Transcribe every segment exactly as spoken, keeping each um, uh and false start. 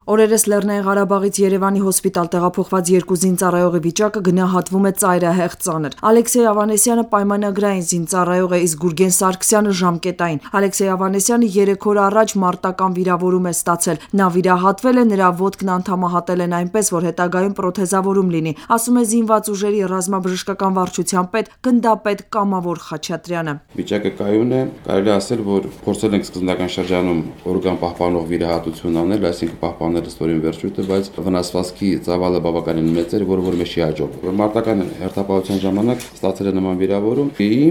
Օրերս Լեռնային Ղարաբաղից Երևանի հոսպիտալ տեղափոխված երկու զինծառայողի վիճակը գնահատվում է ծայրահեղ ծանր։ Ալեքսեյ Ավանեսյանը պայմանագրային զինծառայող է, իսկ Գուրգեն Սարգսյանը ժամկետային։ Ալեքսեյ Ավանեսյանը երեք օր առաջ մարտական վիրավորում է ստացել։ Նա վիրահատվել է, նրա ոտքն անդամահատել են այնպես, որ հետագայում պրոթեզավորում լինի, ասում է զինված ուժերի ռազմաբժշկական վարչության պետ գնդապետ Կամավոր Խաչատրյանը։ Վիճակը կայուն է, կարելի ասել, որ փորձել ենք սկզբնական շրջանում օրգան պահպանող վիրահատություն անել, այսինքն պահպանել ստորին վերջույթը, բայց վնասվածքի ծավալը բավականին մեծ էր, որը որ մեզ չի հաջողվում։ Մարտական հերթապահության ժամանակ ստացել է նման վիրավորում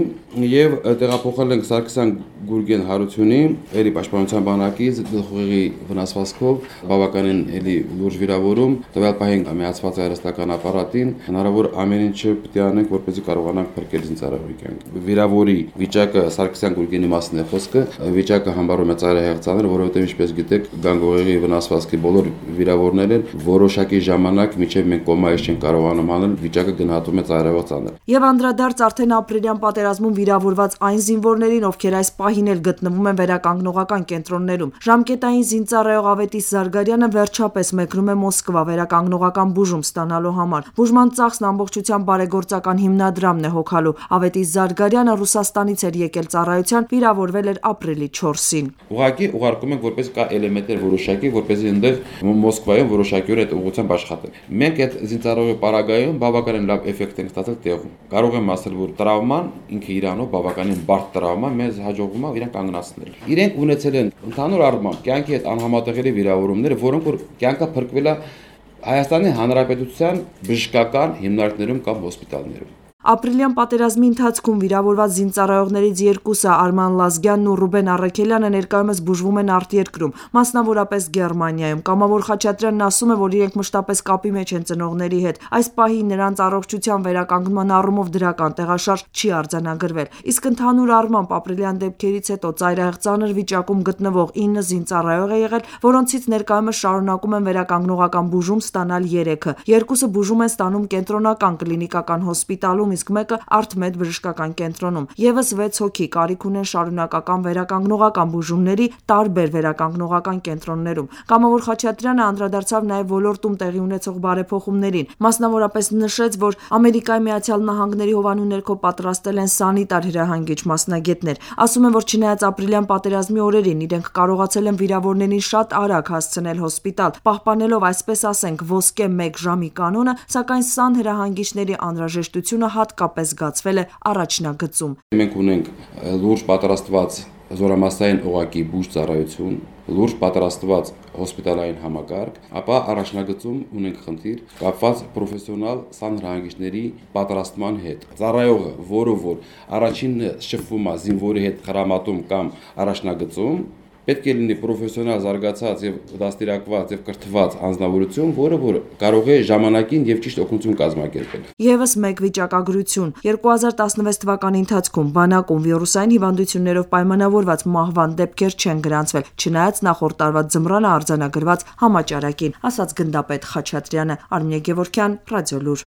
եւ տեղափոխել ենք Սարգսյան Գուրգեն Հարությունի, ելի պաշտպանության բանակից գլխուղեղի վնասվածքով բավականին ելի լուրջ վիրավորում, տվյալ պահին միացված аэростական ապարատին, հնարավոր ամեն ինչը պետք է անենք, որպեսզի կարողանանք փրկել զինծառայողի կյանքը։ Վիրավորի վիճակը Սարգսյան Գուրգենի մասին է խոսքը, վիճակը համարվում է ծայրահեղ ծանր, որովհետեւ ինչպես գիտեք, գանգուղեղի վնասվածքի բոլոր վիրավորները որոշակի ժամանակ միջև մենք կոմայից չեն կարողանում անել, վիճակը գնահատվում է ծայրահեղ ծանր։ Եվ անդրադարձ արդեն ապրիլյան պատերազմում վիրավորված այն զինվորներին, ովքեր այս պահին էլ գտնվում են վերականգնողական կենտրոններում։ Ժամկետային զինծառայող Ավետիս Զարգարյանը վերջապես մեկնում է Մոսկվա վերականգնողական բուժում ստանալու համար։ Բուժման ծախսն ամբողջությամբ բարեգործական հիմնադրամն է հոգալու։ Ավետիս Զարգարյանը Ռուսաստանից էր եկել ծառայության, վիրավորվել էր ապրիլի չորսին։ Ուղղակի ուղարկում ենք, որպես կա էլեմենտներ որոշակի, որպեսզի այնտեղ Մոսկվայում որոշակի օր այդ ուղղությամբ աշխատեն։ Մենք այդ զինծառայողի պարագայում բավականին լավ էֆեկտ ենք ստացել տեղում։ Կարող եմ ասել, որ տրավման ինքը իրանով բավականին բարդ տրավմա մեզ հաջողվում է իրեն կանգնացնել։ Իրենք ունեցել են ընդհանուր առմամբ կյանքի հետ անհամատեղելի վիրավորումներ, որոնք որ կյանքը փրկվել է Հայաստանի Հանրապետության բժշկական հիմնարկներում կամ հոսպիտալներում։ Ապրիլյան պատերազմի ընթացքում վիրավորված զինծառայողներից երկուսը Արման Լազգյանն ու Ռուբեն Առաքելյանը ներկայումս բուժվում են արտերկրում, մասնավորապես Գերմանիայում։ Կամավոր Խաչատրյանն ասում է, որ իրենք մշտապես կապի մեջ են ծնողների հետ։ Այս պահին նրանց առողջության վերականգնման առումով դրական տեղաշարժ չի արձանագրվել։ Իսկ ընդհանուր առմամբ ապրիլյան դեպքերից հետո ծայրահեղ ծանր վիճակում գտնվող ինը զինծառայող է եղել, որոնցից ներկայումս շարունակում են վերականգնողական բուժում ստանալ երեքը։ Երկուսը բուժում են ստանում կենտրոնական կլինիկական հոսպիտալում, իսկ մեկը Արտմեդ բժշկական կենտրոնում։ Եվս վեց հոգի կարիք ունեն շարունակական վերականգնողական բուժումների տարբեր վերականգնողական կենտրոններում։ Կամավոր Խաչատրյանը անդրադարձավ նաև ոլորտում տեղի ունեցող բարեփոխումներին։ Մասնավորապես նշեց, որ Ամերիկայի Միացյալ Նահանգների հովանու ներքո պատրաստել են սանիտար հրահանգիչ մասնագետներ։ Ասում են, որ չնայած ապրիլյան պատերազմի օրերին իրենք կարողացել են վիրավորներին շատ արագ հասցնել հոսպիտալ, պահպանելով, այսպես ասենք, ոսկե մեկ ժամի կանոնը, սակայն սան հրահանգիչների անհրաժեշտությունը հատկապես զգացվել է առաջնագծում։ Մենք ունենք լուրջ պատրաստված զորամասային օղակի բուժ ծառայություն, լուրջ պատրաստված հոսպիտալային համակարգ, ապա առաջնագծում ունենք խնդիր կապված պրոֆեսիոնալ սանհրահանգիչների պատրաստման հետ։ Ծառայողը, որը որ առաջին շփվում է զինվորի հետ խրամատում կամ առաջնագծում, պետք է լինի պրոֆեսիոնալ զարգացած եւ դաստիարակված եւ կրթված անձնավորություն, որը որ կարող է ժամանակին եւ ճիշտ օգնություն կազմակերպել։ Եվս մեկ վիճակագրություն. երկու հազար տասնվեց թվականի ընթացքում բանակում վիրուսային հիվանդություններով պայմանավորված մահվան դեպքեր չեն գրանցվել, չնայած նախորդ տարվա ձմռանը արձանագրված համաճարակին, ասաց գնդապետ Խաչատրյանը։ Արմինե Գևորգյան, Ռադիոլուր։